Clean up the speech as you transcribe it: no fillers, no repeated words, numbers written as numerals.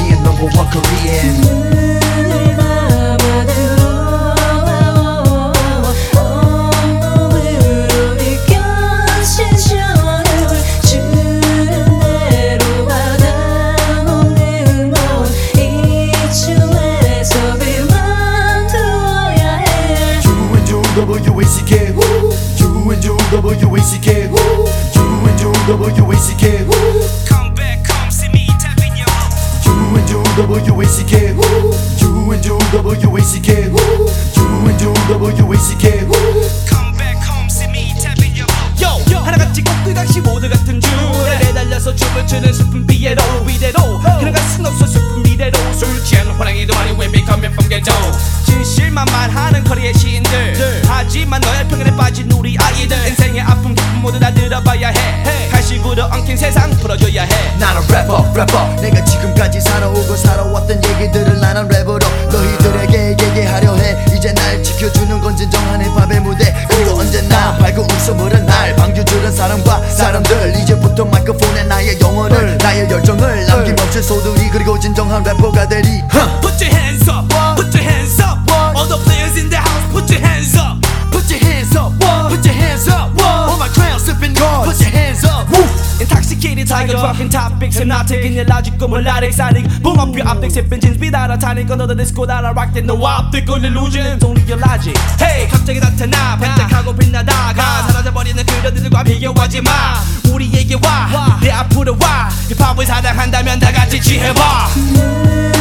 Korean, number one Korean. W-A-C-K You and you W-A-C-K You and you W-A-C-K Come back, come see me tapping your You and you W-A-C-K You and you W-A-C-K You and you W-A-C-K Come back, come see me tapping your Yo, 하나같이 꼭두각시 모두 같은 줄에 매달려서 춤을 추는 슬픈 비애로 이대로 그나갈 순 없어 슬픈 미래로 술 취한 호랑이도 많이 when we coming from ghetto 진실만만하는 거리의 시인들 하지만 너의 평균에 빠진 우리 아이들 인생의 아픔 기쁨 모두 다 들어봐야 해 칼식으로 엉킨 세상 풀어줘야 해 나는 래퍼 내가 지금까지 살아오고 살아왔던 얘기들을 나는 랩으로 너희들에게 얘기하려 해 이제 날 지켜주는 건 진정한 힙합의 무대 그리고 언제나 밝은 웃음으로 날 반겨주는 사람과 사람들 이제부터 마이크폰에 나의 영혼을 나의 열정을 남김없이 쏟으리 그리고 진정한 래퍼가 되리 Put your hands up, put your hands up All the players in the house, put your hands up Put your hands up, put your hands up All my crowd sipping guards Put your hands up Intoxicated tiger talking topics and not taking your logic como la exotic Boom up your optics sipping jeans 비달아 타니까 너도 disco 달아 rock then no optical illusions only your logic Hey 갑자기 나타나 반짝하고 빛나다가 사라져버리는 그려들과 비교하지 마 우리에게 와 내 앞으로 와 힙합을 사랑한다면 다 같이 취해봐